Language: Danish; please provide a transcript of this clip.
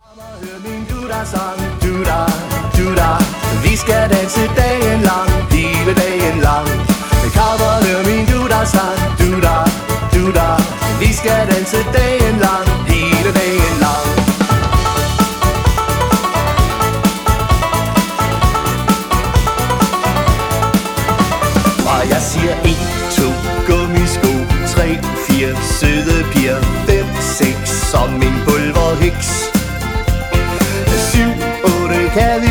Hør min du-da-sang, du-da, du-da. Vi skal danse dagen lang, hele dagen lang. Kom og hør min du-da-sang, du-da, du-da. Vi skal danse dagen lang, hele dagen lang. Og jeg siger 1, 2, gummisko, 3, 4, søde piger, 5, 6, som en pulverheks. 7, 8, kan vi